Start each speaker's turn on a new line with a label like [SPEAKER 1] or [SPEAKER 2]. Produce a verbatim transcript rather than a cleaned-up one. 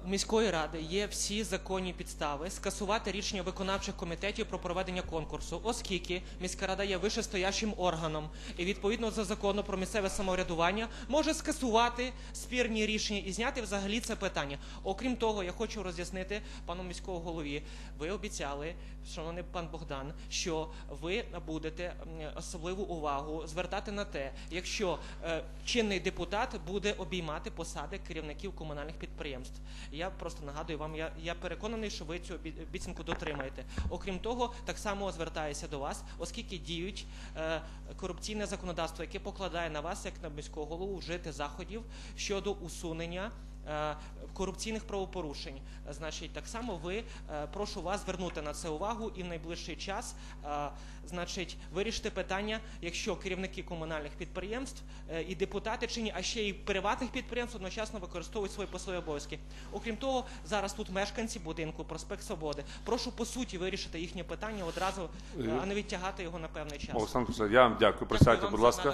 [SPEAKER 1] У міської ради є всі законні підстави скасувати рішення виконавчих комітетів про проведення конкурсу, оскільки міська рада є вищестоящим органом і відповідно за закону про місцеве самоврядування може скасувати спірні рішення і зняти взагалі це питання. Окрім того, я хочу роз'яснити пану міському голові, ви обіцяли, шановний пан Богдан, що ви будете особливу увагу звертати на те, якщо е, чинний депутат буде обіймати посади керівників комунальних підприємств. Я просто нагадую вам, я, я переконаний, що ви цю обіцянку дотримаєте. Окрім того, так само звертаюся до вас, оскільки діють е, корупційне законодавство, яке покладає на вас, як на міського голову, вжити заходів щодо усунення корупційних правопорушень. Значить, так само ви, прошу вас звернути на це увагу і в найближчий час, значить, вирішити питання, якщо керівники комунальних підприємств і депутати чи ні, а ще й приватних підприємств одночасно використовують свої посадові обов'язки. Окрім того, зараз тут мешканці будинку Проспект Свободи. Прошу по суті вирішити їхнє питання одразу, а не відтягати його на певний час.
[SPEAKER 2] Олександр Олександрович, я вам дякую. Присядьте, будь ласка.